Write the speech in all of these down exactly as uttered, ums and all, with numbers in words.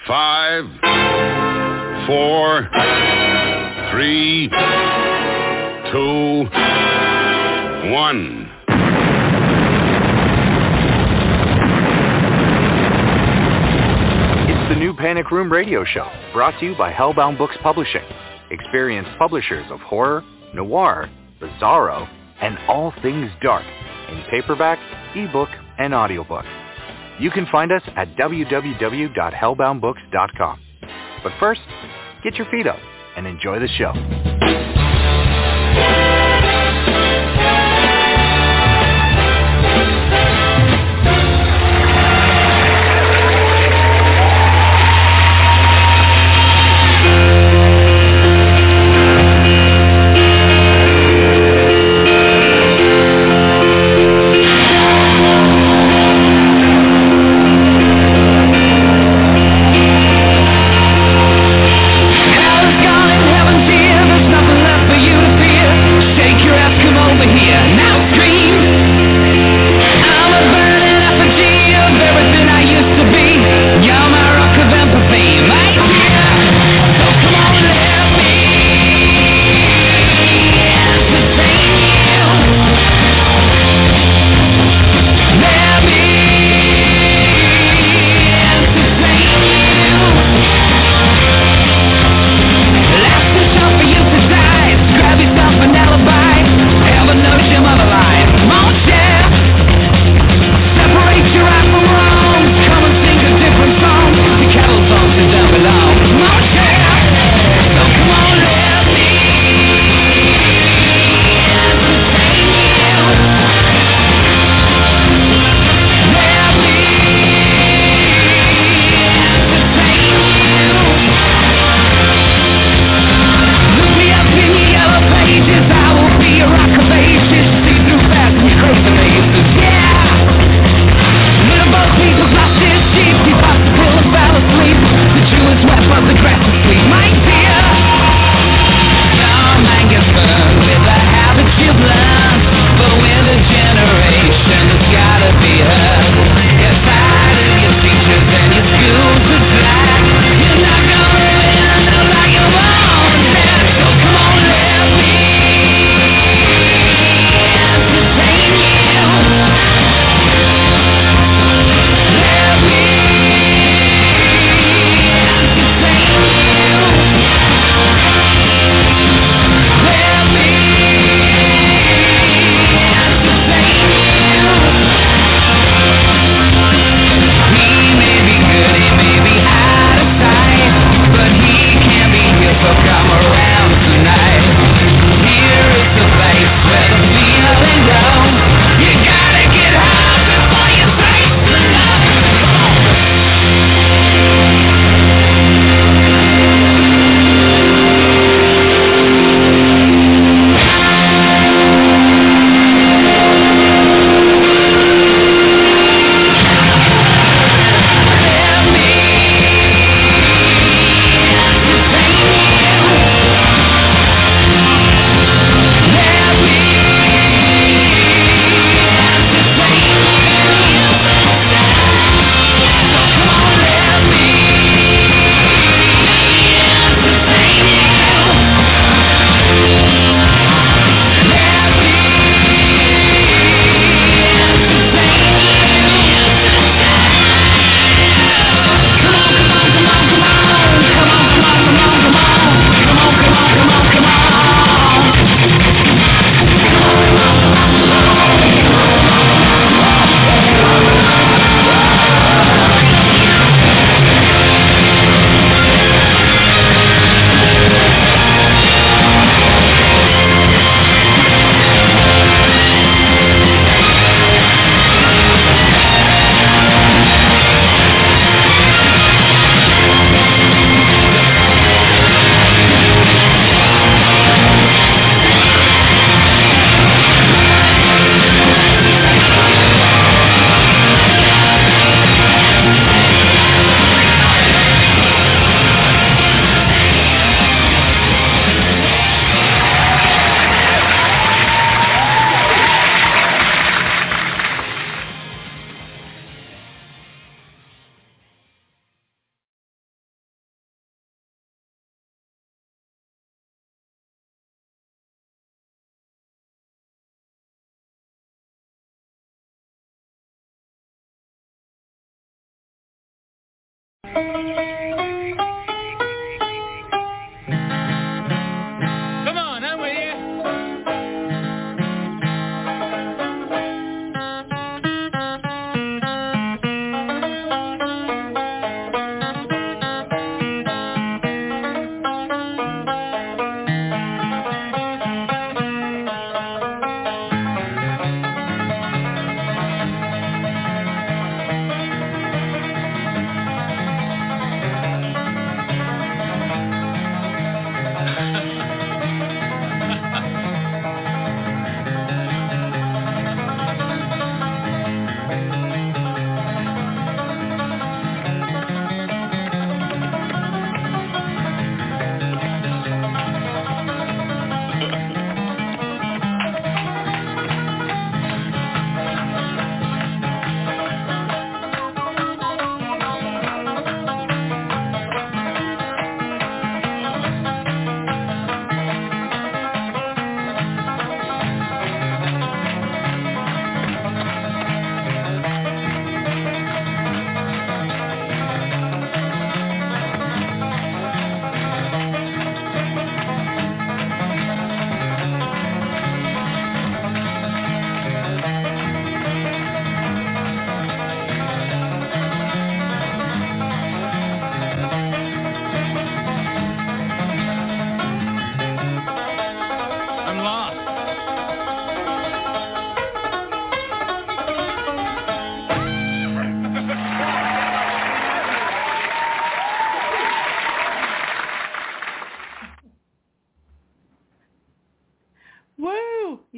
Five, four, three, two, one. It's the new Panic Room Radio Show, brought to you by Hellbound Books Publishing, experienced publishers of horror, noir, bizarro, and all things dark in paperback, ebook, and audiobook. You can find us at w w w dot hellbound books dot com. But first, get your feet up and enjoy the show. Hell's gone in heaven's here.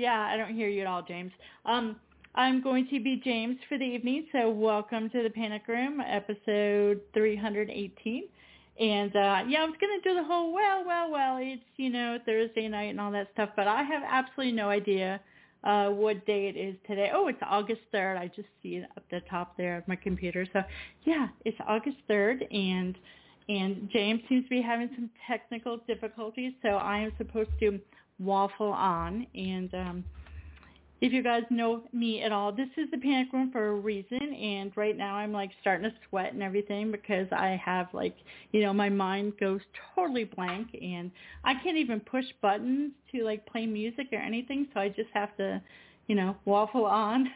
Yeah, I don't hear you at all, James. Um, I'm going to be James for the evening, so welcome to the Panic Room, episode three hundred eighteen. And, uh, yeah, I was going to do the whole, well, well, well, it's, you know, Thursday night and all that stuff, but I have absolutely no idea uh, what day it is today. Oh, it's August third. I just see it up the top there of my computer. So, yeah, it's August third, and and James seems to be having some technical difficulties, so I am supposed to waffle on. And um, if you guys know me at all, this is the Panic Room for a reason, and right now I'm like starting to sweat and everything because I have like, you know, my mind goes totally blank and I can't even push buttons to like play music or anything, so I just have to, you know, waffle on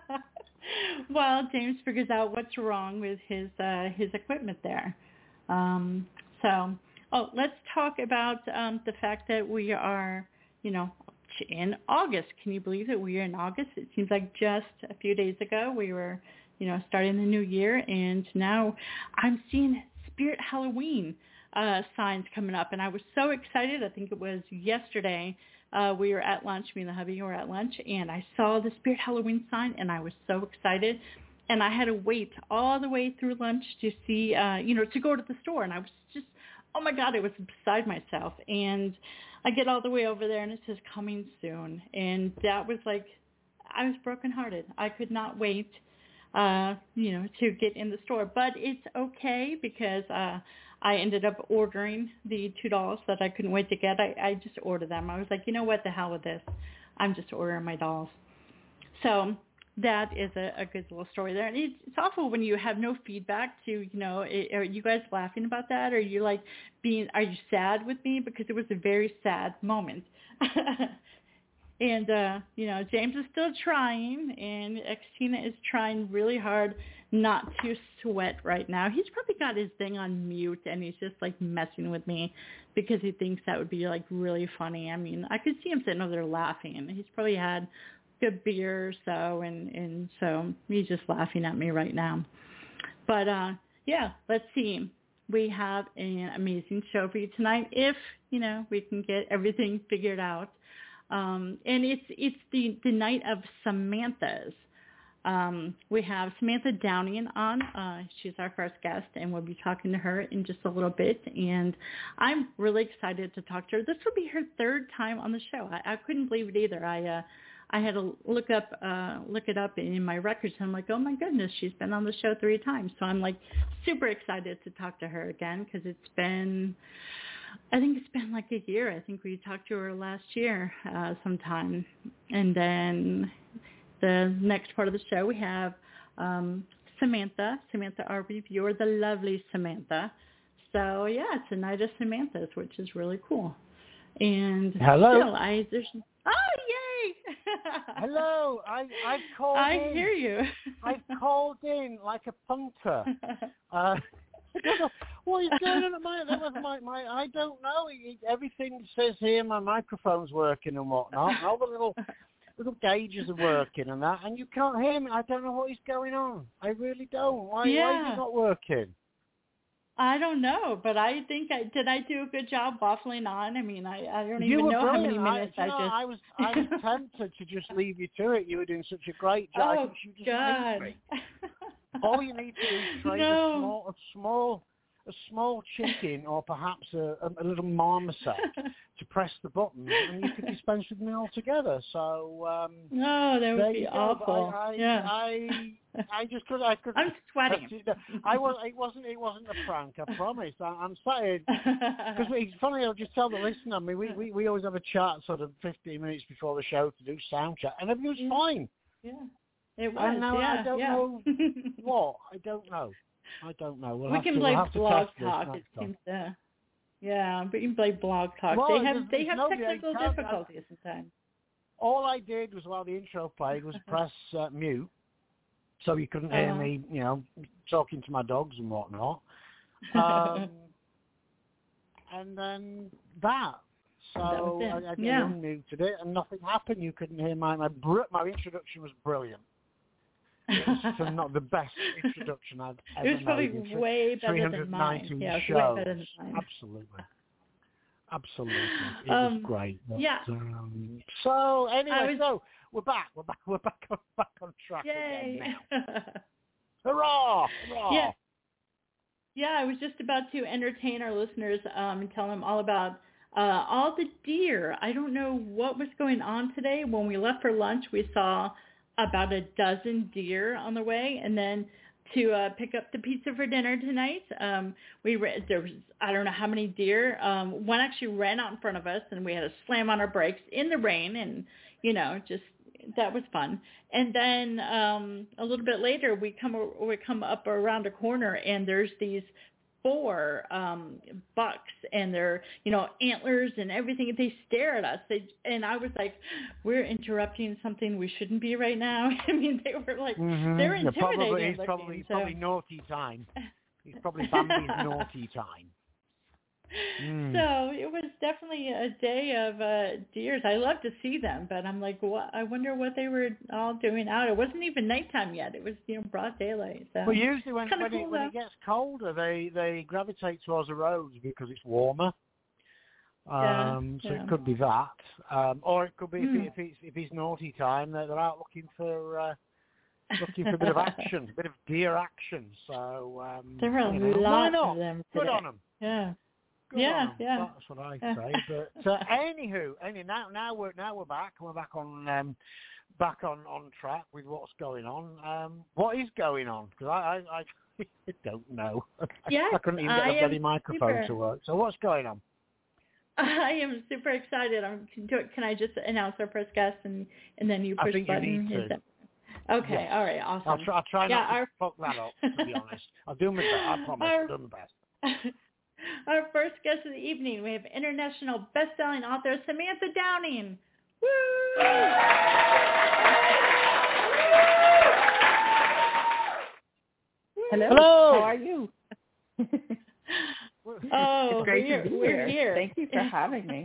while James figures out what's wrong with his uh, his equipment there. Um, so, oh, let's talk about um, the fact that we are, you know, in August. Can you believe that we are in August? It seems like just a few days ago we were, you know, starting the new year, and now I'm seeing Spirit Halloween uh, signs coming up, and I was so excited. I think it was yesterday. Uh, we were at lunch, me and the hubby were at lunch, and I saw the Spirit Halloween sign, and I was so excited. And I had to wait all the way through lunch to see, uh, you know, to go to the store, and I was just, oh my God, I was beside myself. And I get all the way over there and it says coming soon. And that was like, I was brokenhearted. I could not wait, uh, you know, to get in the store. But it's okay because uh, I ended up ordering the two dolls that I couldn't wait to get. I, I just ordered them. I was like, you know what, the hell with this. I'm just ordering my dolls. So that is a, a good little story there. And it's, it's awful when you have no feedback to, you know, it, are you guys laughing about that? Or are you like being, are you sad with me? Because it was a very sad moment. And, uh, you know, James is still trying, and Xtina is trying really hard not to sweat right now. He's probably got his thing on mute, and he's just, like, messing with me because he thinks that would be, like, really funny. I mean, I could see him sitting over there laughing. He's probably had good beer or so, and, and so he's just laughing at me right now. But, uh, yeah, let's see. We have an amazing show for you tonight if, you know, we can get everything figured out. Um, and it's it's the, the night of Samantha's. Um, we have Samantha Downing on. Uh, she's our first guest, and we'll be talking to her in just a little bit. And I'm really excited to talk to her. This will be her third time on the show. I, I couldn't believe it either. I uh, I had to look up uh, look it up in my records, and I'm like, oh my goodness, she's been on the show three times. So I'm like super excited to talk to her again because it's been, I think it's been like a year. I think we talked to her last year uh, sometime. And then the next part of the show, we have um, Samantha, Samantha, our reviewer, the lovely Samantha. So, yeah, it's a night of Samantha's, which is really cool. And hello. Still, I, there's, oh, yay! Hello, I, I've called I in. hear you. I've called in like a punter. Uh, I don't know what is going on at my, that was my, my, I don't know. It, everything says here my microphone's working and whatnot. And all the little, little gauges are working and that, and you can't hear me. I don't know what is going on. I really don't. Why, yeah. why is it not working? I don't know, but I think I did. I do a good job waffling on. I mean, I, I don't you even were know brilliant. how many minutes I, I, you know, just. I was I was tempted to just leave you to it. You were doing such a great job. Oh I think you just God! leave me. All you need to do is trade no. a small, a small, a small chicken, or perhaps a, a, a little marmoset to press the buttons, and you could dispense with me altogether. So um, no, that would be awful. I, I, yeah. I, I just could. I could. I'm sweating. I was. It wasn't. It wasn't a prank. I promise. I, I'm sorry. Because it's funny. I'll just tell the listener. I mean, we, we we always have a chat sort of fifteen minutes before the show to do sound chat, and everything was fine. Yeah. It was. And now yeah, I don't yeah. know what. I don't know. I don't know. We'll we have can to, play we'll have blog to talk. It seems to. Yeah, but you can play blog talk. Well, they have there's, they there's have nobody, technical I difficulties sometimes. All I did was while the intro played was press uh, mute, so you couldn't hear uh-huh. me, you know, talking to my dogs and whatnot. Um, and then that. So that I, I yeah. unmuted it, and nothing happened. You couldn't hear my my br- my introduction was brilliant. It was not the best introduction I've ever made. It was probably made way better than mine. Yeah, it was shows. way better than mine. Absolutely. Absolutely, it um, was great. But, yeah. Um, so anyway, was, so we're back. We're back. We're back on back on track yay. again now. Hurrah! Hurrah! Yeah. Yeah, I was just about to entertain our listeners um, and tell them all about uh, all the deer. I don't know what was going on today. When we left for lunch, we saw about a dozen deer on the way, and then to uh, pick up the pizza for dinner tonight, um, we re- there was I don't know how many deer. Um, one actually ran out in front of us, and we had to slam on our brakes in the rain, and you know, just that was fun. And then um, a little bit later, we come we come up around a corner, and there's these four um, bucks, and they're you know antlers and everything. They stare at us. They and I was like, we're interrupting something we shouldn't be right now. I mean, they were like mm-hmm. they're yeah, intimidating. probably, it's looking, probably, so. probably naughty time. It's probably Bambi's naughty time. Mm. So it was definitely a day of uh, deers. I love to see them, but I'm like, what? I wonder what they were all doing out. It wasn't even nighttime yet. It was, you know, broad daylight. So well, usually when when, cool, it, when though. it gets colder, they, they gravitate towards the roads because it's warmer. Um, yeah, so yeah. it could be that, um, or it could be Mm. if, it, if it's if it's naughty time, they're, they're out looking for uh, looking for a bit of action, a bit of deer action. So um, there were a you know, lot why not? of them Good today. on them. Yeah. Good yeah, on 'em. yeah. That's what I say. But uh, anywho, anyway, now now we're now we're back. We're back on um, back on, on track with what's going on. Um, what is going on? Because I, I I don't know. Yes, I couldn't even get I a bloody am microphone super. to work. So what's going on? I am super excited. I'm, can I just announce our first guest and, and then you push I think button? you need to. That, okay, yes. all right, awesome. I'll try, I'll try yeah, not to our, fuck that up, to be honest. I'll do my best. I promise. Our, I'll do my best. Our first guest of the evening, we have international best-selling author Samantha Downing. Woo! Hello. Hello. How are you? Oh, it's great we're, to be we're here. here. Thank you for having me.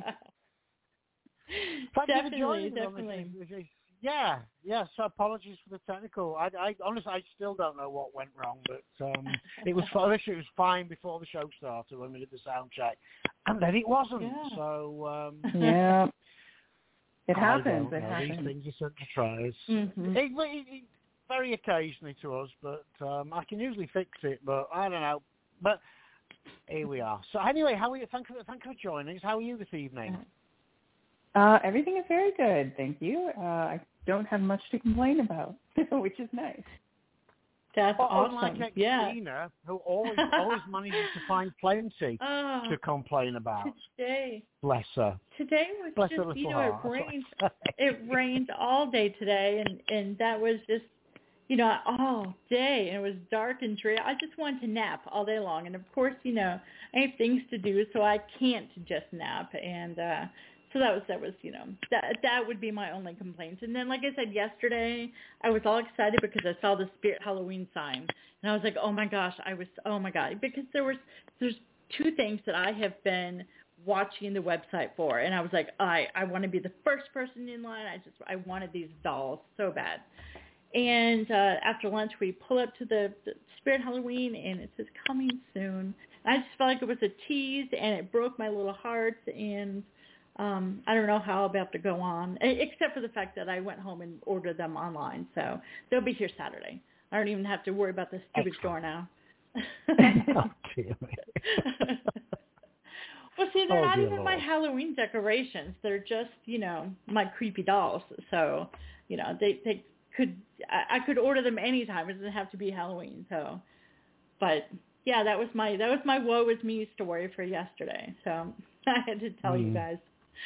Thank definitely, you for joining definitely. me. Yeah, yeah. So apologies for the technical. I, I honestly, I still don't know what went wrong, but um, it was. I wish it was fine before the show started when we did the sound check, and then it wasn't. Yeah. So um, yeah, it I happens. don't It know. happens. These things are such a tries. Mm-hmm. It, it, it, very occasionally to us, but um, I can usually fix it. But I don't know. But here we are. So anyway, how are you? Thank you, thank you for joining us. How are you this evening? Uh, everything is very good, thank you. Uh, I don't have much to complain about, which is nice. That's well, awesome. Unlike yeah. Xena, who always always manages to find plenty oh, to complain about. Today, Bless her. Today was Bless just, her you little know, heart. it rained. It rained all day today, and and that was just, you know, all day, and it was dark and dreary. I just wanted to nap all day long, and of course, you know, I have things to do, so I can't just nap, and uh, so that was that was, you know, that that would be my only complaint. And then, like I said yesterday, I was all excited because I saw the Spirit Halloween sign, and I was like, oh my gosh, I was, oh my god, because there was there's two things that I have been watching the website for, and I was like, I I want to be the first person in line. I just I wanted these dolls so bad. And uh, after lunch, we pull up to the, the Spirit Halloween, and it says coming soon. And I just felt like it was a tease, and it broke my little heart. And um, I don't know how I'll about to go on, except for the fact that I went home and ordered them online. So they'll be here Saturday. I don't even have to worry about the stupid Excellent. store now. oh, dear me. Well, see, they're oh, not even Lord. my Halloween decorations. They're just, you know, my creepy dolls. So, you know, they they could I, I could order them anytime. It doesn't have to be Halloween. So, but yeah, that was my that was my woe is me story for yesterday. So I had to tell mm. you guys.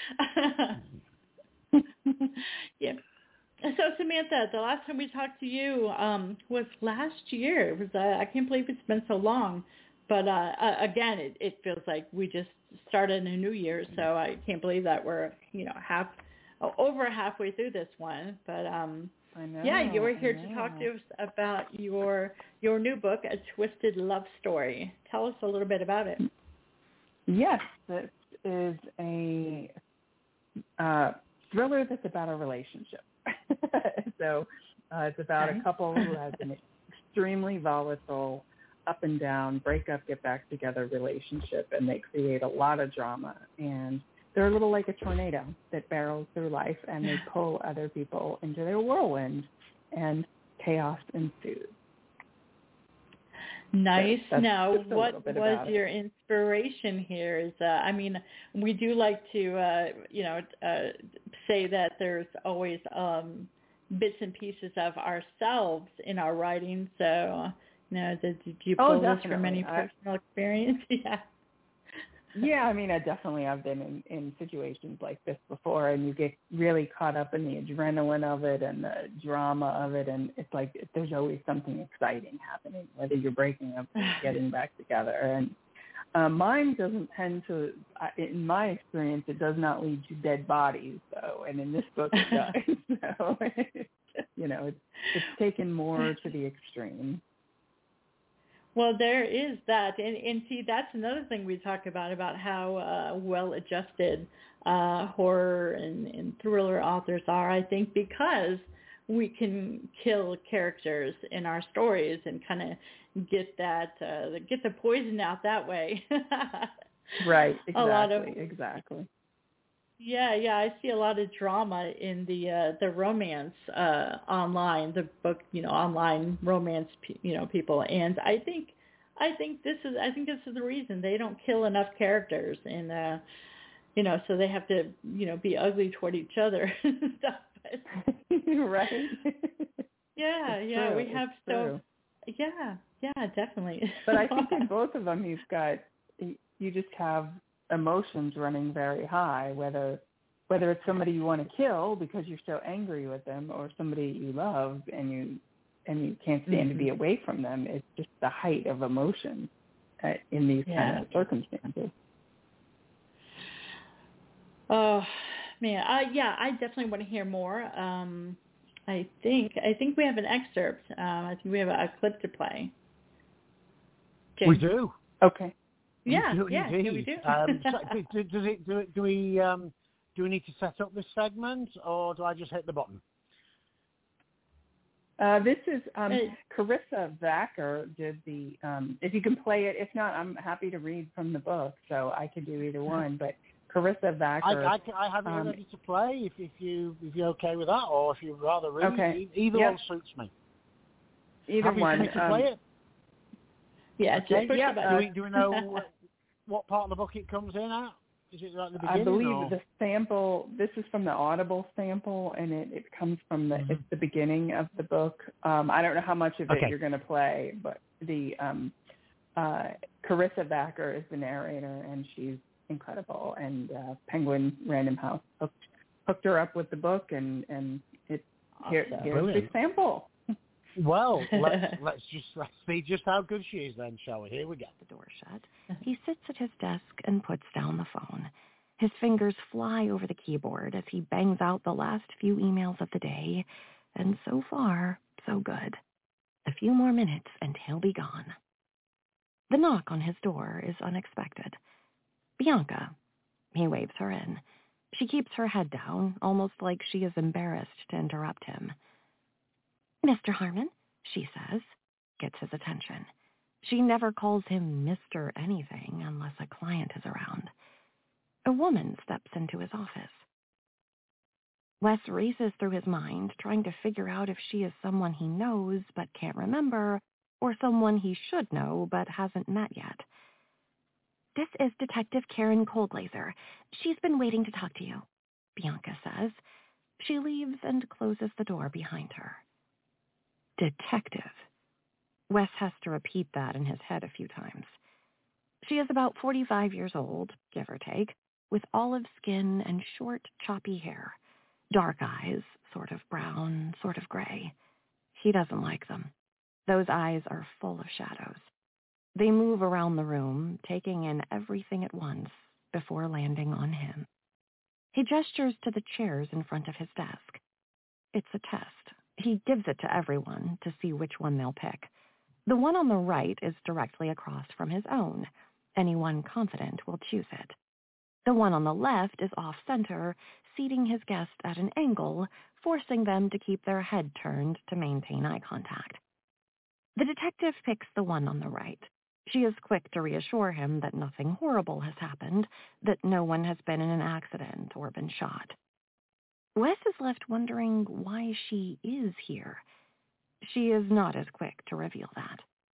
yeah. So Samantha, the last time we talked to you um, was last year. It was uh, I can't believe it's been so long. But uh, uh, again, it, it feels like we just started a new year, so I can't believe that we're, you know, half over halfway through this one. But um, I know, yeah, you were here I to know. talk to us about your your new book, A Twisted Love Story. Tell us a little bit about it. Yes, this is a uh, thriller that's about a relationship. so uh, it's about okay. a couple who has an extremely volatile up and down, break up, get back together relationship, and they create a lot of drama. And they're a little like a tornado that barrels through life, and they pull other people into their whirlwind, and chaos ensues. Nice. So now, what was your it. inspiration here? Is uh, I mean, we do like to, uh, you know, uh, say that there's always um, bits and pieces of ourselves in our writing. So, you know, did, did you pull oh, this from any personal I, experience? yeah. Yeah, I mean, I definitely have been in, in situations like this before, and you get really caught up in the adrenaline of it and the drama of it, and it's like there's always something exciting happening, whether you're breaking up or getting back together. And uh, mine doesn't tend to, in my experience, it does not lead to dead bodies, though, and in this book it does. So, you know, it's, it's taken more to the extreme. Well, there is that, and, and see, that's another thing we talk about, about how uh, well-adjusted uh, horror and, and thriller authors are, I think, because we can kill characters in our stories and kind of get that, uh, get the poison out that way. Right, exactly, a lot of, exactly. Yeah, yeah, I see a lot of drama in the uh, the romance uh, online, the book, you know, online romance, you know, people, and I think, I think this is, I think this is the reason they don't kill enough characters, and uh, you know, so they have to, you know, be ugly toward each other and stuff. But, right. Yeah, it's yeah, true. we have it's so, true. yeah, yeah, definitely. But I think in both of them, you've got, you just have emotions running very high, whether whether it's somebody you want to kill because you're so angry with them, or somebody you love and you and you can't stand mm-hmm. to be away from them. It's just the height of emotion uh, in these yeah. kind of circumstances. Oh man, I, yeah, I definitely want to hear more. Um, I think I think we have an excerpt. Um, I think we have a, a clip to play. James. We do. Okay. Yeah, we do, yeah, indeed. yeah, we do. um, so, do, do, does it, do, do we um, do we need to set up this segment, or do I just hit the button? Uh, this is um, Carissa Vacker did the. Um, if you can play it, if not, I'm happy to read from the book, so I could do either one. But Carissa Vacker, I, I, I have it um, ready to play. If, if you if you're okay with that, or if you'd rather read, okay. either yep. one suits me. Either happy one. For me to um, play it. Yeah, okay. just push yeah, the do button. we do we know what, what part of the book it comes in at? Is it at the beginning? I believe or? the sample, this is from the Audible sample, and it, it comes from the, mm-hmm. it's the beginning of the book. Um, I don't know how much of it okay. you're going to play, but the um, uh, Carissa Vacker is the narrator, and she's incredible. And uh, Penguin Random House hooked, hooked her up with the book, and, and it, here, awesome. here's the sample. Well, let's, let's just let's see just how good she is then, shall we? Here we go. The door shut. He sits at his desk and puts down the phone. His fingers fly over the keyboard as he bangs out the last few emails of the day, and so far, so good. A few more minutes and he'll be gone. The knock on his door is unexpected. Bianca. He waves her in. She keeps her head down, almost like she is embarrassed to interrupt him. Mister Harmon, she says, gets his attention. She never calls him Mister anything unless a client is around. A woman steps into his office. Wes races through his mind, trying to figure out if she is someone he knows but can't remember, or someone he should know but hasn't met yet. This is Detective Karen Coldlaser. She's been waiting to talk to you, Bianca says. She leaves and closes the door behind her. Detective. Wes has to repeat that in his head a few times. She is about forty-five years old, give or take, with olive skin and short, choppy hair. Dark eyes, sort of brown, sort of gray. He doesn't like them. Those eyes are full of shadows. They move around the room, taking in everything at once before landing on him. He gestures to the chairs in front of his desk. It's a test. He gives it to everyone to see which one they'll pick. The one on the right is directly across from his own. Anyone confident will choose it. The one on the left is off-center, seating his guest at an angle, forcing them to keep their head turned to maintain eye contact. The detective picks the one on the right. She is quick to reassure him that nothing horrible has happened, that no one has been in an accident or been shot. Wes is left wondering why she is here. She is not as quick to reveal that.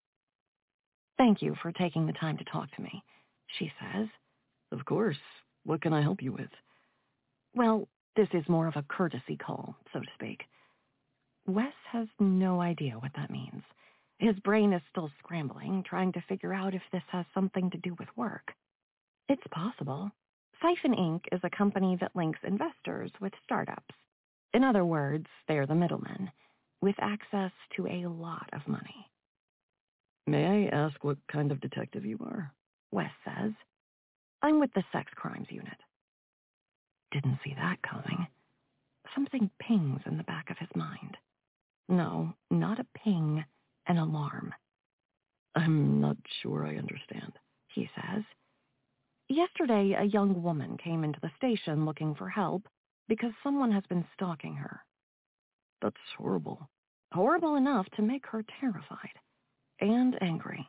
"Thank you for taking the time to talk to me," she says. "Of course. What can I help you with?" "Well, this is more of a courtesy call, so to speak." Wes has no idea what that means. His brain is still scrambling, trying to figure out if this has something to do with work. It's possible. Siphon Incorporated is a company that links investors with startups. In other words, they're the middlemen, with access to a lot of money. "May I ask what kind of detective you are?" Wes says. "I'm with the sex crimes unit." Didn't see that coming. Something pings in the back of his mind. No, not a ping, an alarm. "I'm not sure I understand," he says. "Yesterday, a young woman came into the station looking for help because someone has been stalking her." "That's horrible." "Horrible enough to make her terrified and angry."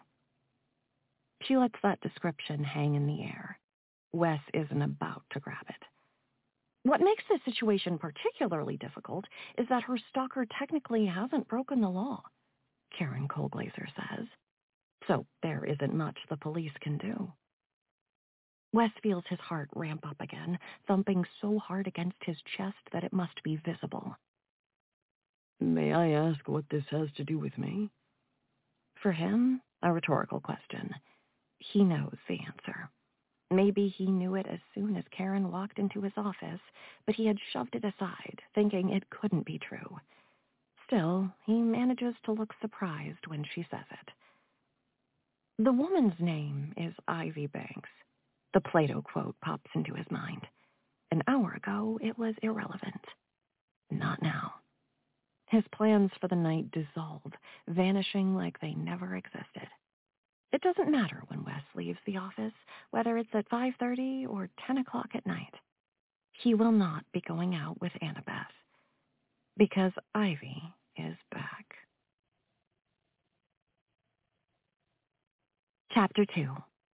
She lets that description hang in the air. Wes isn't about to grab it. What makes this situation particularly difficult is that her stalker technically hasn't broken the law, Karen Colglazer says. So there isn't much the police can do. Wes feels his heart ramp up again, thumping so hard against his chest that it must be visible. "May I ask what this has to do with me?" For him, a rhetorical question. He knows the answer. Maybe he knew it as soon as Karen walked into his office, but he had shoved it aside, thinking it couldn't be true. Still, he manages to look surprised when she says it. The woman's name is Ivy Banks. The Plato quote pops into his mind. An hour ago, it was irrelevant. Not now. His plans for the night dissolve, vanishing like they never existed. It doesn't matter when Wes leaves the office, whether it's at five thirty or ten o'clock at night. He will not be going out with Annabeth, because Ivy is back. Chapter two.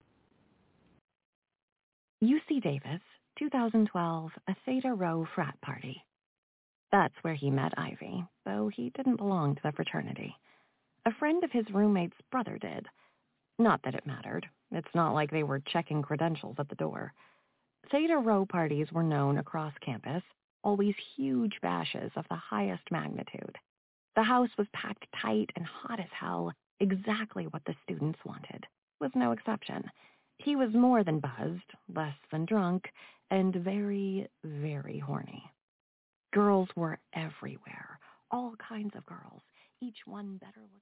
U C Davis, twenty twelve, a Theta Rho frat party. That's where he met Ivy, though he didn't belong to the fraternity. A friend of his roommate's brother did. Not that it mattered. It's not like they were checking credentials at the door. Theta Rho parties were known across campus, always huge bashes of the highest magnitude. The house was packed tight and hot as hell, exactly what the students wanted. Was no exception. He was more than buzzed, less than drunk, and very, very horny. Girls were everywhere, all kinds of girls, each one better looking.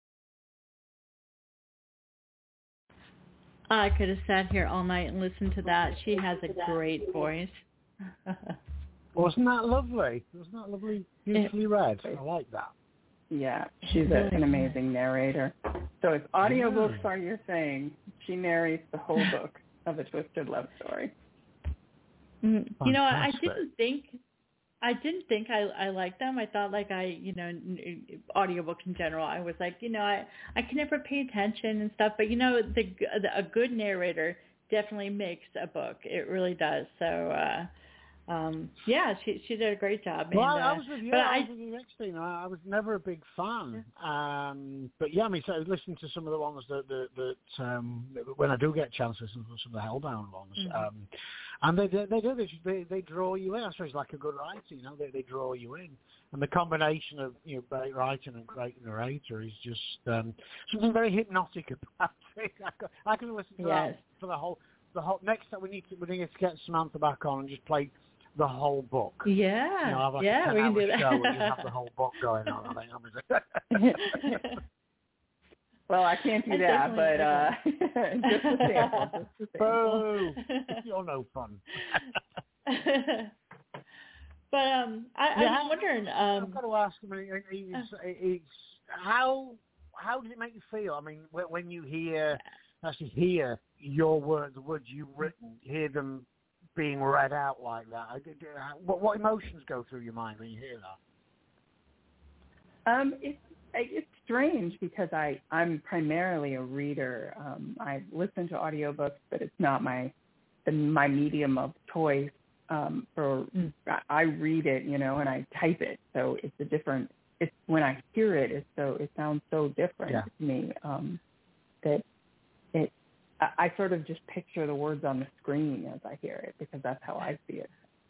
I could have sat here all night and listened to that. She has a great voice. Wasn't that lovely? Wasn't that lovely? Beautifully read. I like that. Yeah, she's a, an amazing narrator. So if audiobooks are your thing, she narrates the whole book of A Twisted Love Story. You know, I didn't think... I didn't think I, I liked them. I thought like I, you know, audiobooks in general, I was like, you know, I, I can never pay attention and stuff. But, you know, the, the a good narrator definitely makes a book. It really does. So, uh, um, yeah, she she did a great job. Well, and, I, I uh, was with you. But I I, was with you next thing. I, I was never a big fan. Um, but, yeah, I mean, so I was listening to some of the ones that, that, that um, when I do get a chance to listen to some of the Hellbound ones. Mm-hmm. Um, and they, they, they do this. They, they draw you in. I suppose it's like a good writer, you know. They, they draw you in. And the combination of, you know, great writing and great narrator is just um, something very hypnotic about it. I could, I could listen to yes. that for the whole, the whole, next time we need to, we need to get Samantha back on and just play the whole book. Yeah, you know, have like yeah, a we can do that. Show and just have the whole book going on. I think. Well, I can't do I that, but uh, just a sample. Just a sample. You're no fun. But um, I, yeah, I'm wondering. Um, I've got to ask. I mean, it's, it's, how how does it make you feel? I mean, when you hear actually hear your words, the words you've written, hear them being read out like that. What, what emotions go through your mind when you hear that? Um, it's it's strange because I, I'm primarily a reader. Um, I listen to audiobooks, but it's not my my medium of choice. Um, for mm. I read it, you know, and I type it, so it's a different. It's when I hear it, it's so it sounds so different yeah. to me um, that it. I, I sort of just picture the words on the screen as I hear it because that's how I see it.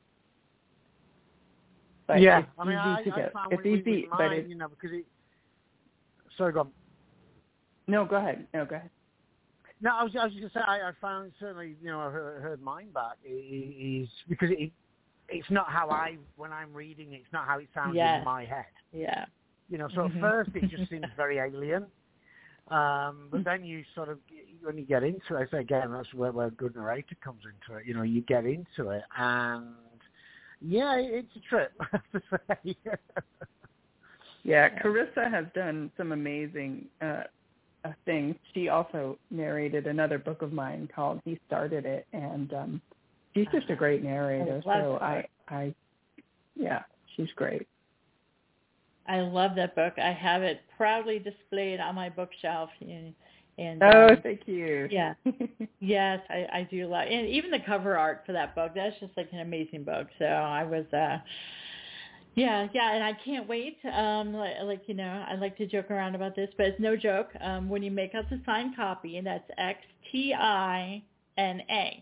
But yeah, it's I mean, easy I, to I get. found It's with, easy, with mine, but it's, you know, because it. Sorry, go on. No, go ahead. No, go ahead. No, I was, I was just going to say, I, I found certainly, you know, I heard, heard mine back is because it, it's not how I, when I'm reading, it's not how it sounds yes. in my head. Yeah. You know, so mm-hmm. at first it just seems very alien. Um, but then you sort of, when you get into it, again, that's where, where a good narrator comes into it. You know, you get into it and, yeah, it's a trip, I have to say. Yeah, Carissa has done some amazing uh, uh, things. She also narrated another book of mine called He Started It, and um, she's just a great narrator. I so I, I, yeah, she's great. I love that book. I have it proudly displayed on my bookshelf. And, and oh, um, thank you. Yeah, yes, I, I do love, and even the cover art for that book. That's just like an amazing book. So I was. Uh, Yeah, yeah, and I can't wait. Um, like, like, you know, I like to joke around about this, but it's no joke. Um, when you make out the signed copy, and that's X T I N A.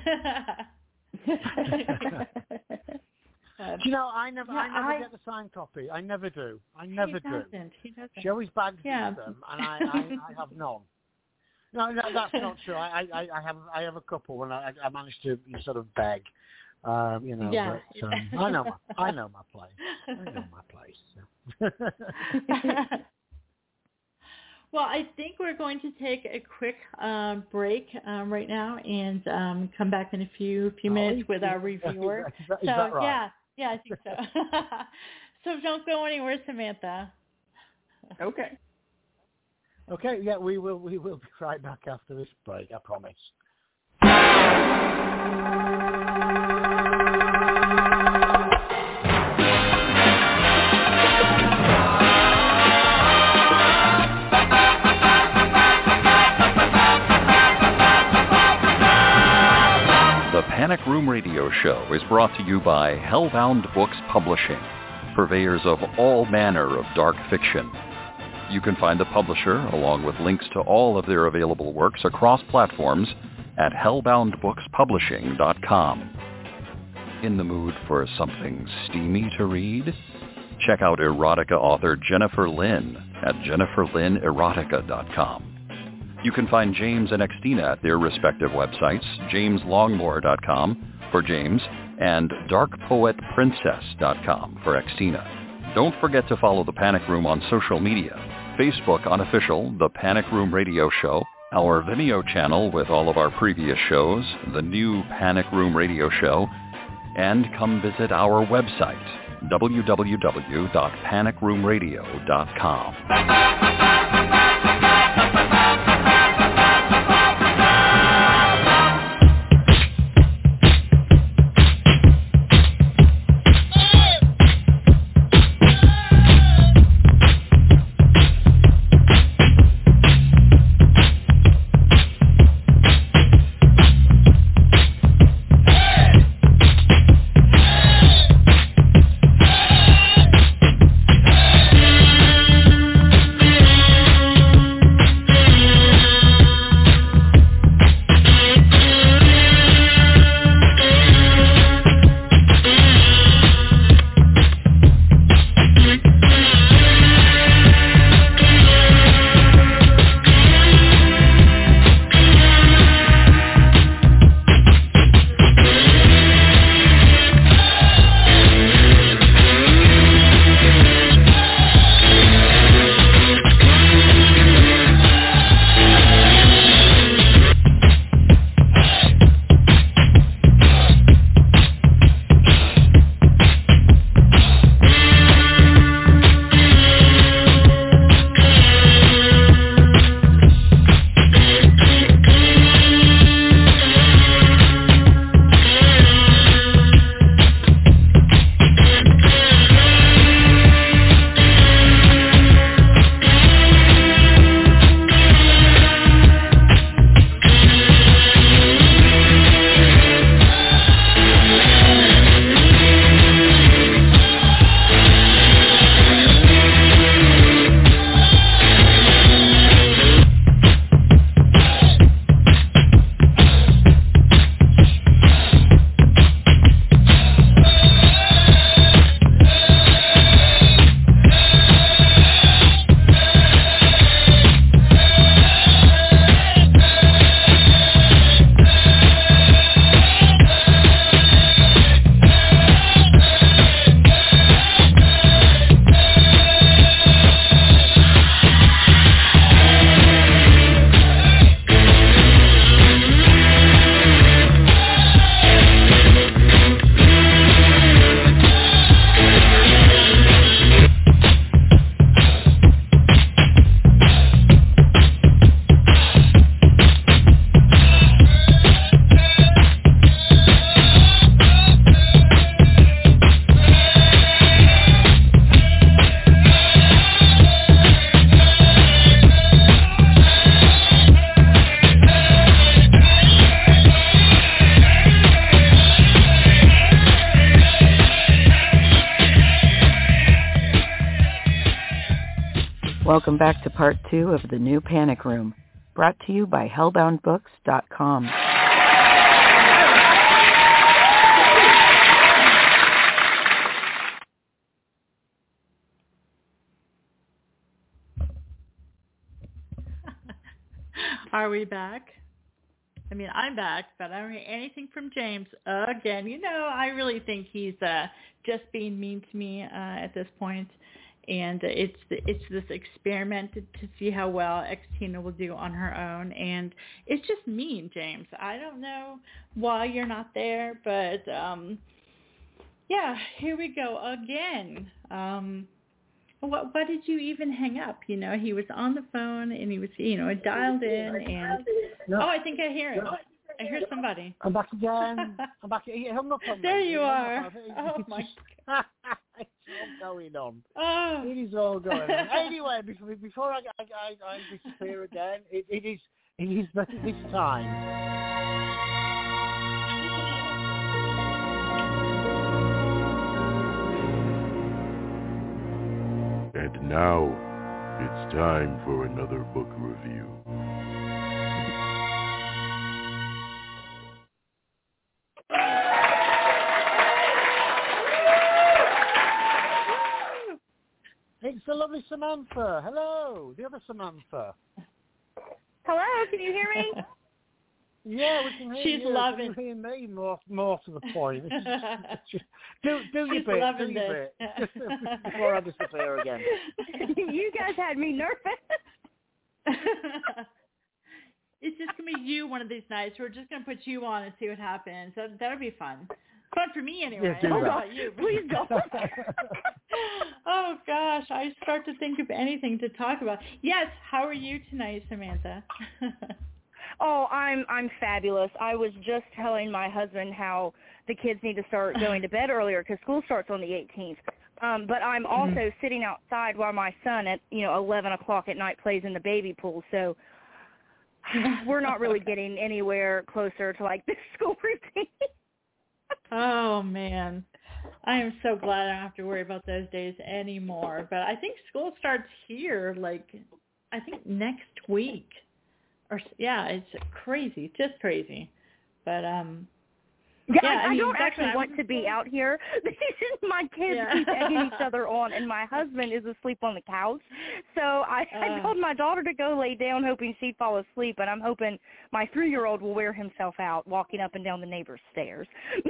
Um, do you know, I never, yeah, I never I, get the signed copy. I never do. I never he do. Doesn't. He doesn't. She always bags yeah. them, and I, I, I have none. No, no, that's not true. I, I, I have, I have a couple, and I, I managed to sort of beg. Um, you know, yeah. but um, I know, my, I know my place. I know my place. So. Well, I think we're going to take a quick uh, break um, right now and um, come back in a few few oh, minutes is, with our is, reviewer. Is that, is so that right? yeah, yeah, I think so. So don't go anywhere, Samantha. Okay. Okay. Yeah, we will. We will be right back after this break. I promise. The Panic Room Radio Show is brought to you by Hellbound Books Publishing, purveyors of all manner of dark fiction. You can find the publisher, along with links to all of their available works across platforms, at hellbound books publishing dot com. In the mood for something steamy to read? Check out erotica author Jennifer Lynn at jennifer lynn erotica dot com. You can find James and Xtina at their respective websites, james longmore dot com for James and dark poet princess dot com for Xtina. Don't forget to follow The Panic Room on social media. Facebook unofficial, The Panic Room Radio Show, our Vimeo channel with all of our previous shows, the new Panic Room Radio Show, and come visit our website, w w w dot panic room radio dot com. Welcome back to part two of The New Panic Room, brought to you by hellbound books dot com. Are we back? I mean, I'm back, but I don't hear anything from James again. You know, I really think he's uh, just being mean to me uh, at this point, and it's it's this experiment to, to see how well X-Tina will do on her own, and it's just mean, James. I don't know why you're not there, but um, yeah, here we go again. Um, What, why did you even hang up? You know, he was on the phone and he was, you know, dialed in and, no. oh, I think I hear him. I hear somebody. I'm back again. I'm back. He hung up on me. There you He are. Oh, my God. It's all going on. Oh. It is all going on. Anyway, before, before I, I, I, I disappear again, it, it is it is better this time. And now, it's time for another book review. It's the lovely Samantha. Hello, the other Samantha. Hello, can you hear me? Yeah, we can hear She's you. loving. Can you hear me? More, more to the point. It's just, just, do, do your She's bit. loving Do your this. bit. Just before I disappear again. You guys had me nervous. It's just going to be you one of these nights. We're just going to put you on and see what happens. That, that'll be fun. Fun for me anyway. Yeah, do How that. about you? Please don't. Oh, gosh. I start to think of anything to talk about. Yes. How are you tonight, Samantha? Oh, I'm I'm fabulous. I was just telling my husband how the kids need to start going to bed earlier because school starts on the eighteenth. Um, but I'm also mm-hmm. sitting outside while my son at you know eleven o'clock at night plays in the baby pool. So we're not really getting anywhere closer to like this school routine. Oh man, I am so glad I don't have to worry about those days anymore. But I think school starts here like I think next week. Or yeah, it's crazy, just crazy. But um, yeah, yeah I, I, I mean, don't actually what want to be out here. My kids yeah. keep egging each other on, and my husband is asleep on the couch. So I, uh, I told my daughter to go lay down, hoping she'd fall asleep. And I'm hoping my three-year-old will wear himself out walking up and down the neighbor's stairs.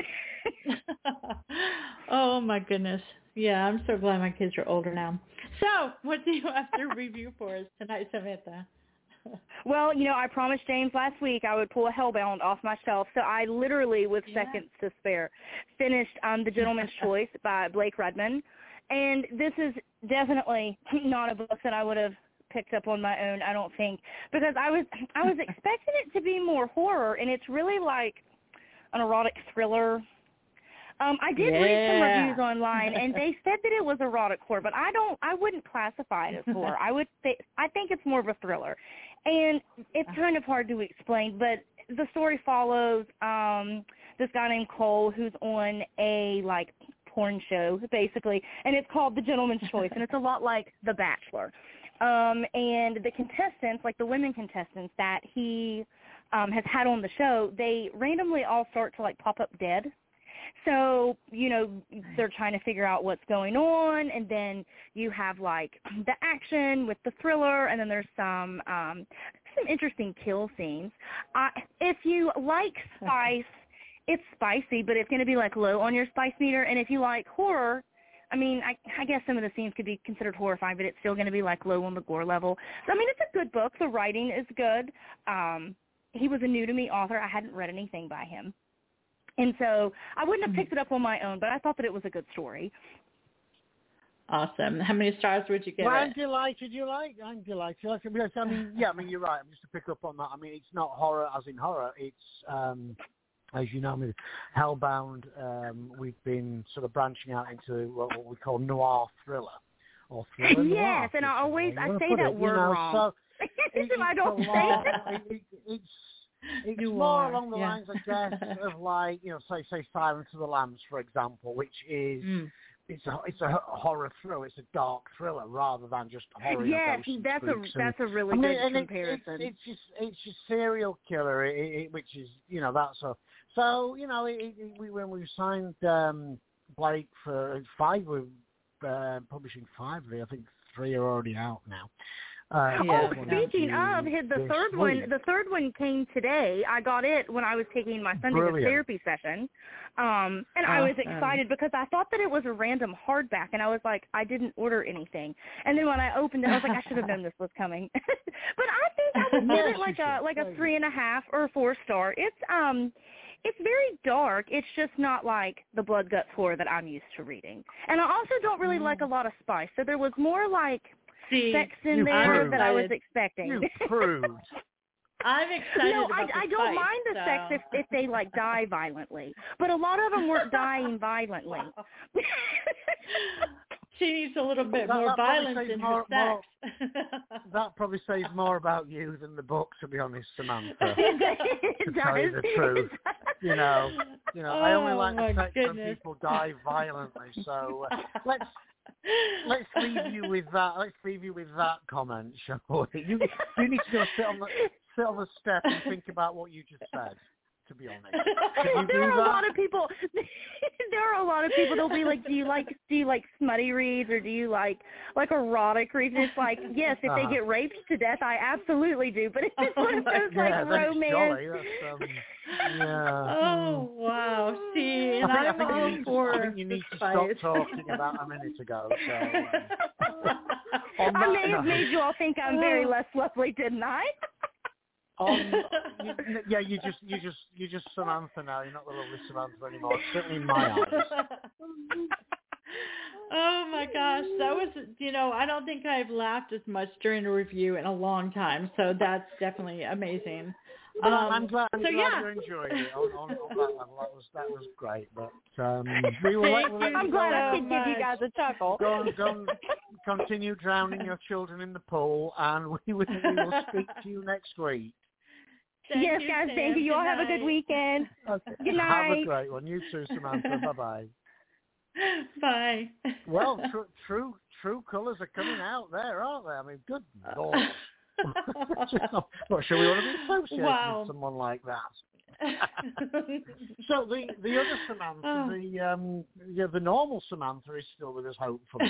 Oh my goodness. Yeah, I'm so glad my kids are older now. So, what do you have to review for us tonight, Samantha? Well, you know, I promised James last week I would pull a Hellbound off my shelf, so I literally, with yeah. seconds to spare, finished um, The Gentleman's Choice by Blake Redman. And this is definitely not a book that I would have picked up on my own, I don't think, because I was I was expecting it to be more horror, and it's really like an erotic thriller. Um, I did yeah. read some reviews online, and they said that it was erotic horror, but I don't. I wouldn't classify it as horror. I would. Th- I think it's more of a thriller, and it's kind of hard to explain. But the story follows um, this guy named Cole who's on a like porn show, basically, and it's called The Gentleman's Choice, and it's a lot like The Bachelor. Um, and the contestants, like the women contestants that he um, has had on the show, they randomly all start to like pop up dead. So, you know, they're trying to figure out what's going on, and then you have, like, the action with the thriller, and then there's some um, some interesting kill scenes. Uh, if you like spice, it's spicy, but it's going to be, like, low on your spice meter. And if you like horror, I mean, I, I guess some of the scenes could be considered horrifying, but it's still going to be, like, low on the gore level. So, I mean, it's a good book. The writing is good. Um, he was a new-to-me author. I hadn't read anything by him. And so I wouldn't have picked it up on my own, but I thought that it was a good story. Awesome. How many stars would you give well, it? I'm delighted you like. I'm delighted. Like, because, I mean, yeah, I mean, you're right. Just to pick up on that, I mean, it's not horror as in horror. It's, um, as you know, I mean, Hellbound, um, we've been sort of branching out into what, what we call noir thriller. Or thriller yes, noir, and I always, I say that it, word you know, wrong. So it, if I don't say it. it, it it's It's you more are, along the yeah. lines, I guess, of like, you know, say, say Silence of the Lambs, for example, which is mm. it's a it's a horror thriller. It's a dark thriller rather than just horror. Yes, that's a that's a really I mean, good comparison. It, it's, it's just it's just serial killer, it, it, which is you know that's a so you know it, it, we, when we signed um, Blake for five, we're uh, publishing five. I think three are already out now. Uh, oh, speaking of, his, the third week. one, the third one came today. I got it when I was taking my son to the therapy session, um, and I was excited because I thought that it was a random hardback, and I was like, I didn't order anything. And then when I opened it, I was like, I should have known this was coming. But I think I would give it like a like a three and a half or a four star. It's um. It's very dark. It's just not like the blood, guts, horror that I'm used to reading. And I also don't really like a lot of spice. So there was more like See, sex in there prude. that I was expecting. You prude. I'm excited No, about I, the I don't spice, mind the so. sex if, if they like die violently. But a lot of them weren't dying violently. She needs a little bit that, more that violence in more, her sex. More, that probably says more about you than the book, to be honest, Samantha. It to does. tell you the truth, you know, you know, oh, I only like the sex goodness. when people die violently. So uh, let's let's leave you with that. Let's leave you with that comment, shall we? You you need to go sit on the sit on the step and think about what you just said. To be honest, there are a lot of people. There are a lot of people that'll be like, "Do you like do you like smutty reads or do you like like erotic reads?" And it's like, yes, if uh-huh. they get raped to death, I absolutely do. But if it's one of those yeah, like romance, That's, um, yeah. Oh wow! See, and I I'm think, I think all you need for to, I think you need to stop spice. talking about a minute ago. So, um, I may have note, made you all think I'm very less lovely, didn't I? On, you, yeah, you just, you just, you just Samantha now. You're not the lovely Samantha anymore. Certainly in my eyes. Oh my gosh, that was, you know, I don't think I've laughed as much during a review in a long time. So that's definitely amazing. But um, I'm glad, I'm so glad yeah. you enjoyed it on, on, on that level. That was, that was great. But um, we will let, we'll let I'm you glad go I so could give you much. guys a chuckle. Go on, go on, continue drowning your children in the pool, and we, we will speak to you next week. Thank yes, you, guys, Sam. thank you. You Good all have a night. good weekend. Okay. Good night. Have a great one. You too, Samantha. Bye-bye. Bye. Well, tr- true true colours are coming out there, aren't they? I mean, good Lord. Well, shall we want to be associated Wow. with someone like that? So the the other Samantha, Oh. the um, yeah, the normal Samantha is still with us, hopefully.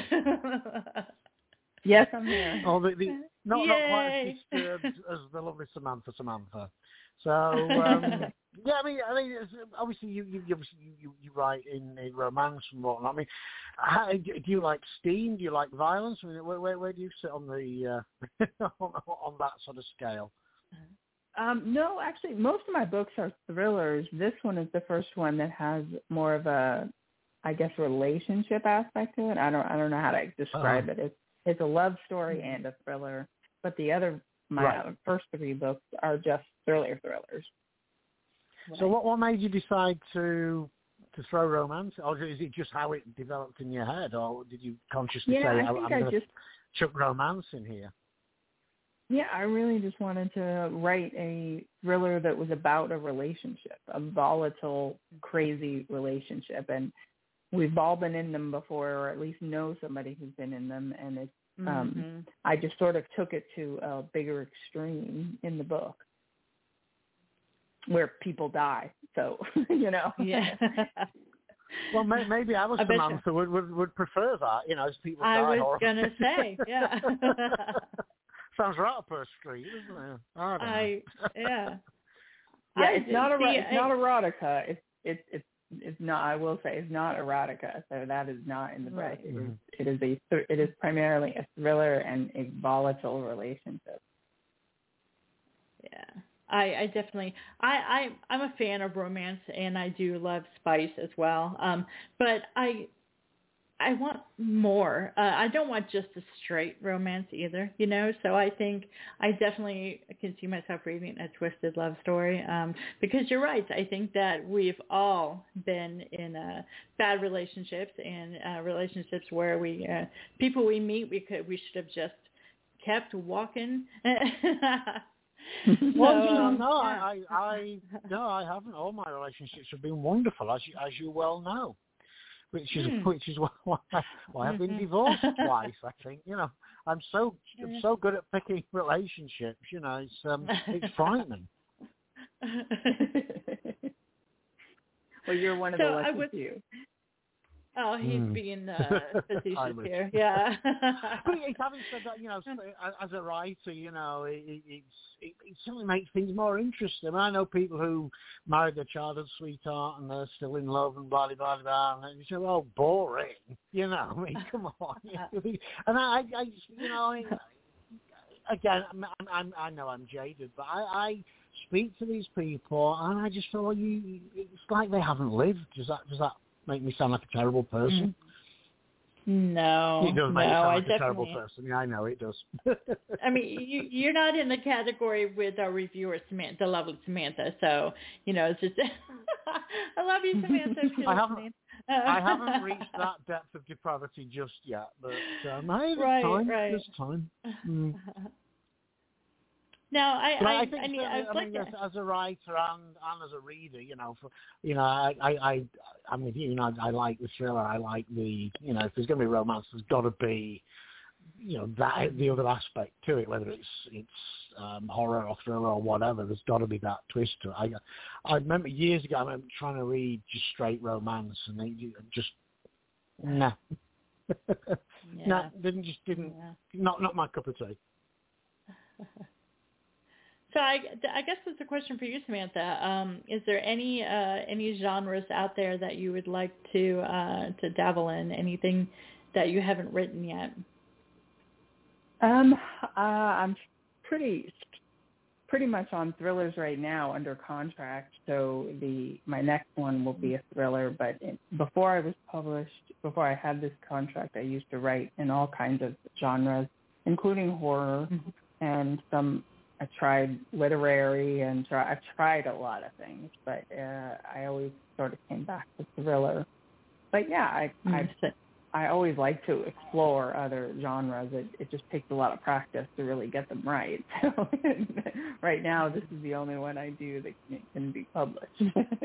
Yes, I'm here. Oh, the, the not not quite as Yay. disturbed as the lovely Samantha Samantha. So um, yeah, I mean, I mean, it's, obviously you you you you, you write in, in romance and whatnot. I mean, how, do you like steam? Do you like violence? I mean, where where, where do you sit on the uh, on, on that sort of scale? Um, no, actually, most of my books are thrillers. This one is the first one that has more of a, I guess, relationship aspect to it. I don't I don't know how to describe Uh-huh. it. It's it's a love story and a thriller, but the other my Right. first three books are just thriller thrillers. So what what made you decide to to throw romance, or is it just how it developed in your head, or did you consciously You know, say, I I'm think going I to just chuck romance in here? Yeah, I really just wanted to write a thriller that was about a relationship, a volatile, crazy relationship. And we've all been in them before, or at least know somebody who's been in them. And it's, um, Mm-hmm. I just sort of took it to a bigger extreme in the book where people die. So, you know. Yeah. Well, may, maybe our I bet Samantha would, would, would prefer that, you know, as people I die was horribly. going to say, yeah. Sounds right up her street, doesn't it? I, don't know. I yeah. Yeah, I it's not a see, it's I, not erotica. It's it's it's it's not. I will say it's not erotica. So that is not in the book. Right. It Mhm. is it is a thr- it is primarily a thriller and a volatile relationship. Yeah. I, I definitely I, I I'm a fan of romance and I do love spice as well. Um, but I I want more. Uh, I don't want just a straight romance either, you know. So I think I definitely can see myself reading a twisted love story. Um, because you're right. I think that we've all been in uh, bad relationships and uh, relationships where we uh, people we meet we could we should have just kept walking. Well, So, you know, no, yeah. I, I, no, I haven't. All my relationships have been wonderful, as you, as you well know. which is Mm. which is why, why I've been Mm-hmm. divorced twice. I think you know I'm so I'm so good at picking relationships. You know, it's um, it's frightening. Well, you're one of So the I lucky was- few. Oh, he's Mm. being uh, facetious Irish. here. Yeah. But having said that, you know, as a writer, you know, it, it, it's, it, it certainly makes things more interesting. I know people who married their childhood sweetheart and they're still in love and blah, blah, blah, blah, and you say, oh, boring. You know, I mean, come on. And I, I you know, I, again, I'm, I'm, I know I'm jaded, but I, I speak to these people and I just feel like you, it's like they haven't lived. Does that, does that make me sound like a terrible person? No, It does no, make me sound I like a terrible definitely. person. Yeah, I know it does. I mean, you, you're not in the category with our reviewer, Samantha, the lovely Samantha. So, you know, it's just, I love you, Samantha. If you're I haven't, listening. I haven't reached that depth of depravity just yet, but um, hey, there's Right, time. right. There's time. Mm. No, I, But I, I think I mean, certainly, I'd I like mean, to. as, as a writer and, and as a reader, you know, for, you know, I, I, I, I'm with you. You know, I, I like the thriller. I like the, you know, if there's going to be romance, there's got to be, you know, that the other aspect to it. Whether it's it's um, horror or thriller or whatever, there's got to be that twist to it. I, I remember years ago, I remember trying to read just straight romance, and they just nah, Yeah. nah, didn't just didn't Yeah. not not my cup of tea. So I, I guess that's a question for you, Samantha. Um, is there any uh, any genres out there that you would like to uh, to dabble in? Anything that you haven't written yet? Um, uh, I'm pretty pretty much on thrillers right now under contract. So the my next one will be a thriller. But it, before I was published, before I had this contract, I used to write in all kinds of genres, including horror Mm-hmm. and some. I tried literary and try, I tried a lot of things, but uh, I always sort of came back to thriller. But yeah, I I, I always like to explore other genres. It, it just takes a lot of practice to really get them right. So right now, this is the only one I do that can, can be published.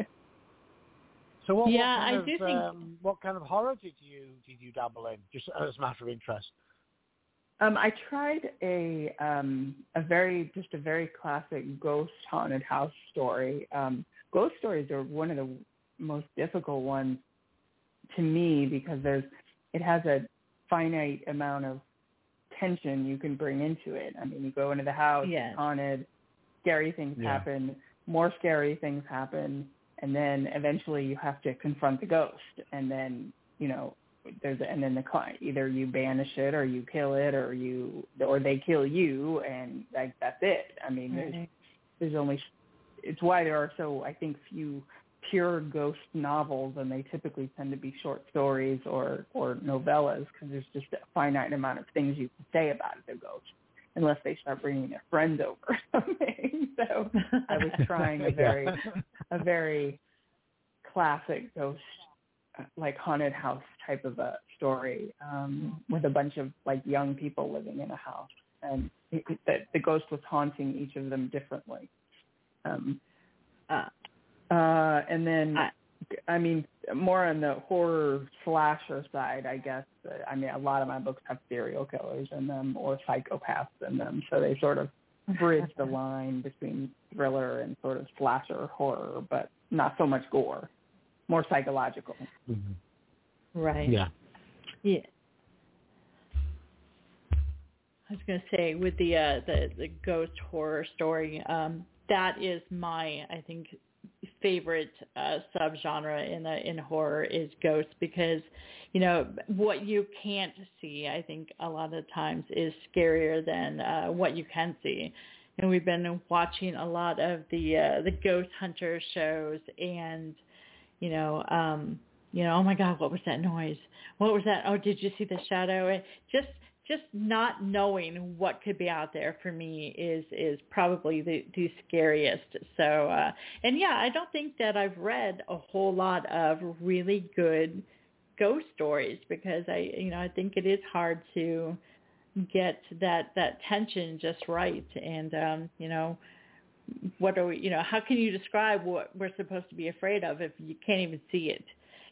So what, Yeah, what kind I of do think- um, what kind of horror did you did you dabble in? Just as a matter of interest. Um, I tried a um, a very just a very classic ghost haunted house story. Um, ghost stories are one of the most difficult ones to me because there's it has a finite amount of tension you can bring into it. I mean, you go into the house, Yes. it's haunted, scary things Yeah. happen, more scary things happen, and then eventually you have to confront the ghost, and then you know. There's and then the client either you banish it or you kill it or you or they kill you and like that's it. I mean, there's Right. there's only it's why there are so I think few pure ghost novels, and they typically tend to be short stories or or novellas because there's just a finite amount of things you can say about the ghost unless they start bringing their friends over or something. So I was trying a very a very classic ghost. Like haunted house type of a story um, with a bunch of like young people living in a house, and it, it, the, the ghost was haunting each of them differently. Um, Uh, uh, and then, I, I mean, more on the horror slasher side, I guess. Uh, I mean, a lot of my books have serial killers in them or psychopaths in them, so they sort of bridge the line between thriller and sort of slasher horror, but not so much gore. More psychological. Mm-hmm. right. Yeah. Yeah. I was going to say with the uh, the the ghost horror story, um, that is my I think favorite uh, subgenre in the in horror is ghosts because you know what you can't see I think a lot of times is scarier than uh, what you can see. And we've been watching a lot of the uh, the ghost hunter shows and. You know, um, you know, oh my God, what was that noise? What was that? Oh, did you see the shadow? It just, just not knowing what could be out there for me is, is probably the, the scariest. So, uh, and yeah, I don't think that I've read a whole lot of really good ghost stories because I, you know, I think it is hard to get that, that tension just right. And, um, you know, what are we, you know, how can you describe what we're supposed to be afraid of if you can't even see it?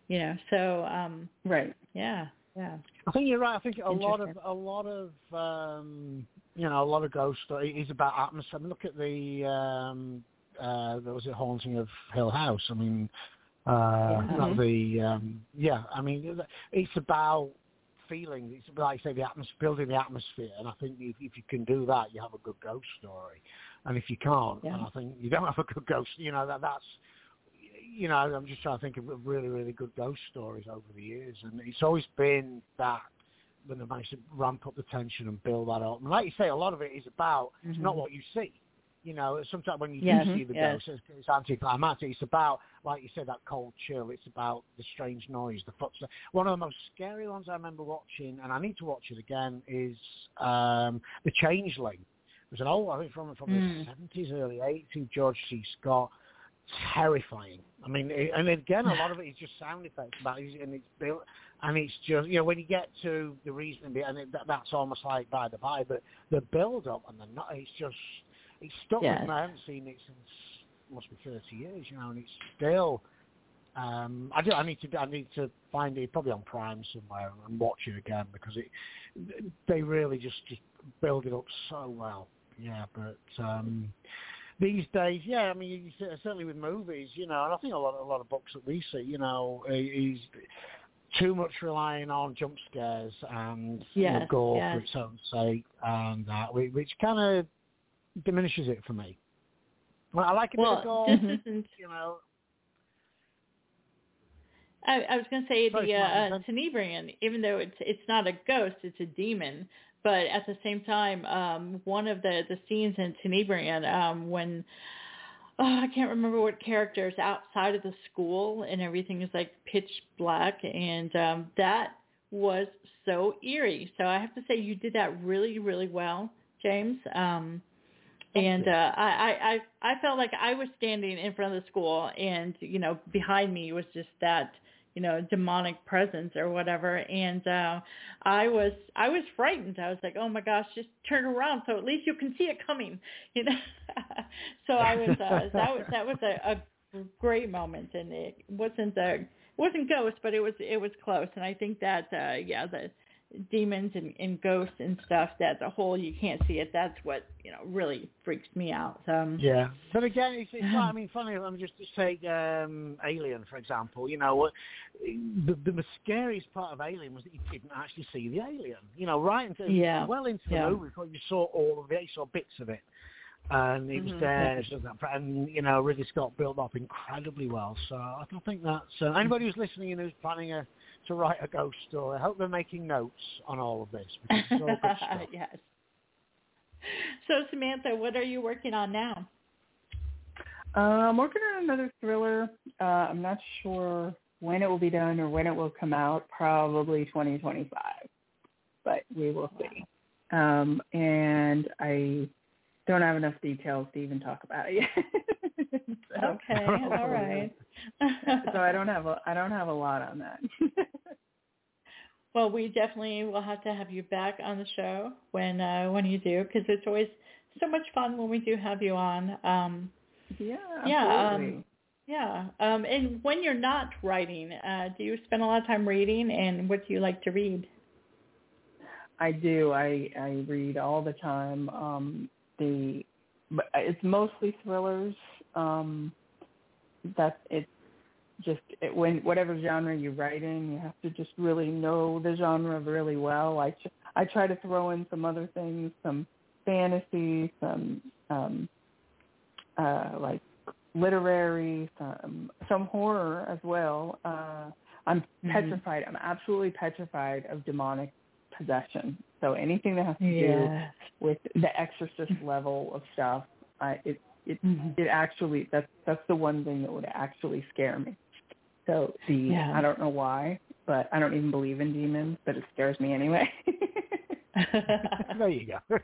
You know, so um, right. Yeah, yeah. I think you're right. I think a lot of a lot of um, you know a lot of ghost story is about atmosphere. I mean, look at the um, uh, there was a Haunting of Hill House. I mean, uh, Yeah. not the um, yeah. I mean, it's about feeling. It's about, like I say, the atmosphere, building the atmosphere. And I think if, if you can do that, you have a good ghost story. And if you can't, Yeah. and I think you don't have a good ghost. You know that that's. You know, I'm just trying to think of really, really good ghost stories over the years, and it's always been that when they manage to ramp up the tension and build that up. And like you say, a lot of it is about mm-hmm. it's not what you see. You know, sometimes when you yes. do see the yes. ghost, it's, it's anticlimactic. It's about, like you said, that cold chill. It's about the strange noise, the footsteps. One of the most scary ones I remember watching, and I need to watch it again, is um, The Changeling. It was an old, I think, from from mm. the seventies, early eighties, George C. Scott. Terrifying. I mean, it, and again, a lot of it is just sound effects, about it, and it's built, and it's just, you know, when you get to the reason, and it, that, that's almost like by the by, but the build up and the not, it's just, it's stuck yes. with me. I haven't seen it since must be thirty years, you know, and it's still. Um, I do. I need to. I need to find it probably on Prime somewhere and watch it again because it. They really just just build it up so well. Yeah, but. Um, These days, yeah, I mean, you, certainly with movies, you know, and I think a lot, a lot of books that we see, you know, is too much relying on jump scares and yes, you know, gore yes. for its own sake, and that, which kind of diminishes it for me. Well, I like a well, bit of gore, this isn't, you know. I, I was going to say Sorry, the uh, Tenebrian, even though it's it's not a ghost, it's a demon. But at the same time, um, one of the, the scenes in Tenebrian, um, when, oh, I can't remember what character is outside of the school and everything is like pitch black. And um, that was so eerie. So I have to say you did that really, really well, James. Um, and uh, I, I, I felt like I was standing in front of the school and, you know, behind me was just that, you know, demonic presence or whatever. And uh, I was I was frightened. I was like, oh my gosh, just turn around so at least you can see it coming, you know. so I was uh, that was that was a, a great moment, and it wasn't a it wasn't ghost, but it was it was close. And I think that uh, yeah, the demons and, and ghosts and stuff, that's a whole you can't see it. That's what, you know, really freaks me out. Um, yeah, but again, it's, it's like, I mean, funny. I'm just to say, um, Alien, for example. You know, the, the the scariest part of Alien was that you didn't actually see the alien. You know, right into yeah. well into the yeah. movie, you saw all of it. You saw bits of it, and it was mm-hmm. there. And you know, Ridley Scott built up incredibly well. So I don't think that's uh, anybody who's listening and who's planning a to write a ghost story. I hope they're making notes on all of this because it's all good stuff. Yes. So Samantha, what are you working on now? Uh, I'm working on another thriller. Uh, I'm not sure when it will be done or when it will come out. Probably twenty twenty-five, but we will see. Um, and I don't have enough details to even talk about it yet. so, okay, all right. so I don't have a I don't have a lot on that. Well, we definitely will have to have you back on the show when uh, when you do, because it's always so much fun when we do have you on. Um, yeah, yeah, absolutely. um, yeah. Um, and when you're not writing, uh, do you spend a lot of time reading? And what do you like to read? I do. I I read all the time. Um, the but it's mostly thrillers. Um, that it's just it, when whatever genre you write in, you have to just really know the genre really well. I ch- I try to throw in some other things, some fantasy, some um, uh, like literary, some some horror as well. Uh, I'm mm-hmm. petrified. I'm absolutely petrified of demonic possession. So anything that has to yeah. do with the Exorcist level of stuff, I, it it mm-hmm. it actually that's that's the one thing that would actually scare me. So the yeah. I don't know why, but I don't even believe in demons, but it scares me anyway. There you go.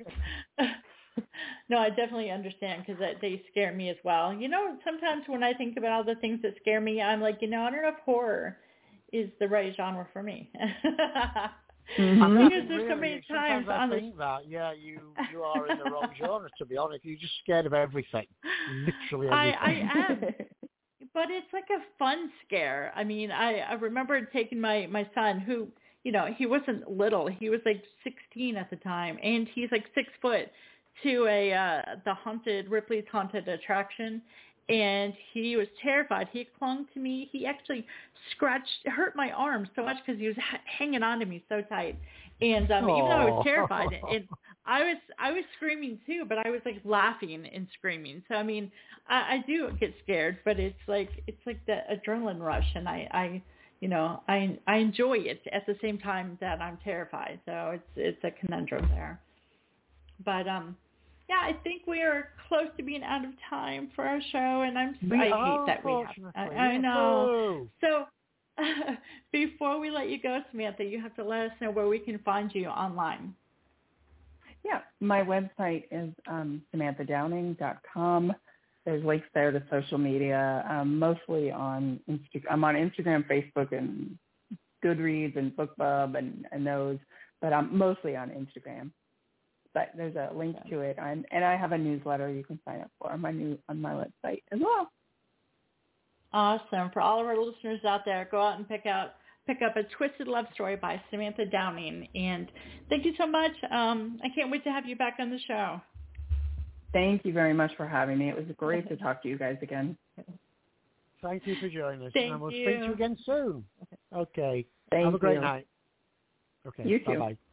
No, I definitely understand because they scare me as well. You know, sometimes when I think about all the things that scare me, I'm like, you know, I don't know if horror is the right genre for me. Mm-hmm. I mean, because there's really, so many times I on think the... that, yeah, you you are in the wrong genre, to be honest. You're just scared of everything, literally everything. I, I am. But but it's like a fun scare. I mean, I, I remember taking my, my son who, you know, he wasn't little. He was like sixteen at the time, and he's like six foot to a uh, the haunted Ripley's Haunted Attraction, and he was terrified. He clung to me. He actually scratched, hurt my arm so much because he was h- hanging on to me so tight. And um, even though I was terrified, and I was I was screaming too, but I was like laughing and screaming. So I mean, I, I do get scared, but it's like it's like the adrenaline rush, and I, I you know I I enjoy it at the same time that I'm terrified. So it's it's a conundrum there. But um, yeah, I think we are close to being out of time for our show, and I'm We I are, hate that we have. I, I know. So. Before we let you go, Samantha, you have to let us know where we can find you online. Yeah, my website is um, samantha downing dot com. There's links there to social media, um, mostly on Instagram. I'm on Instagram, Facebook, and Goodreads and BookBub and, and those, but I'm mostly on Instagram. But there's a link to it, and, and I have a newsletter you can sign up for on my new on my website as well. Awesome. For all of our listeners out there, go out and pick out pick up A Twisted Love Story by Samantha Downing. And thank you so much. Um, I can't wait to have you back on the show. Thank you very much for having me. It was great to talk to you guys again. Thank you for joining us. Thank and we'll you. speak to you again soon. Okay. Thank Have a great you. night. Okay. You too. Bye-bye.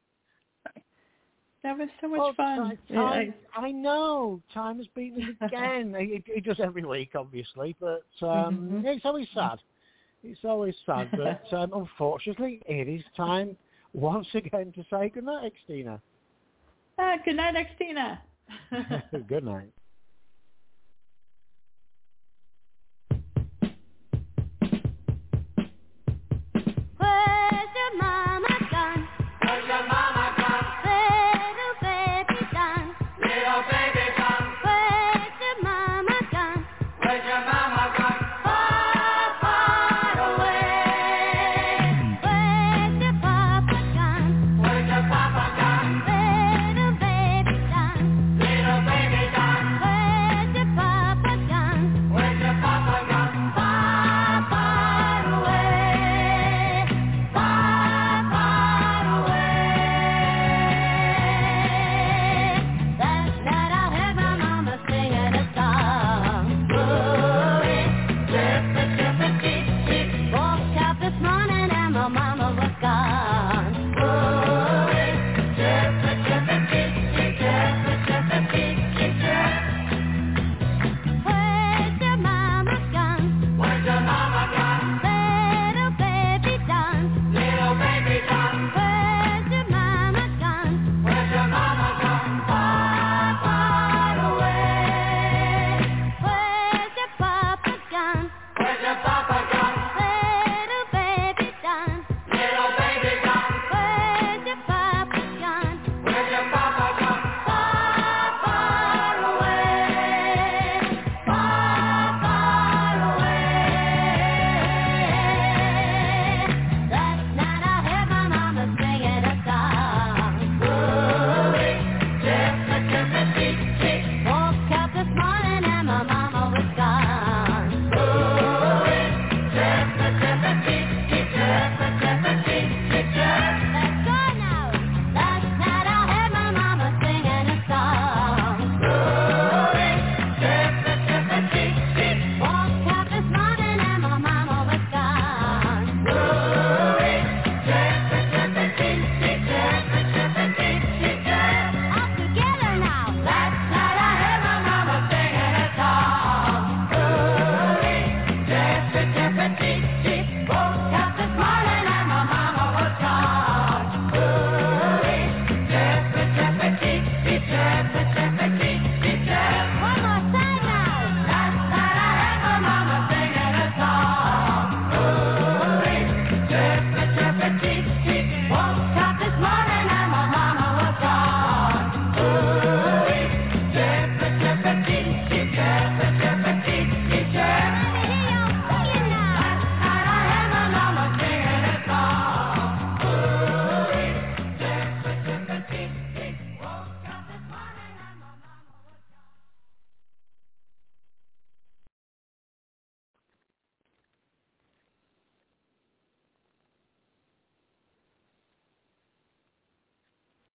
That was so much oh, fun. Time, I, I know. Time has beaten us again. it, it does every week, obviously, but um, Mm-hmm. it's always sad. It's always sad, but um, unfortunately, it is time once again to say goodnight, Xtina. Ah, good night, Xtina. Good night.